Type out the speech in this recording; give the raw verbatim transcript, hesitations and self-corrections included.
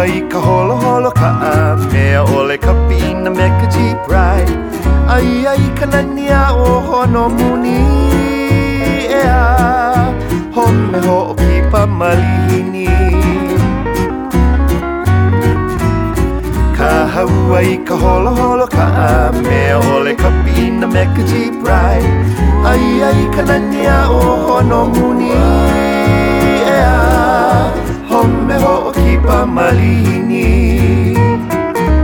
i ka holo holo kaa mea ole ka pina me ka Jeep ride. Ai ai ka nania o hono muni ea home ho o kipa malihini. Ka haua i ka holo holo kaa mea ole ka pina me ka Jeep ride. Ai ai ka nania o hono muni ea home ho o kipa malihini.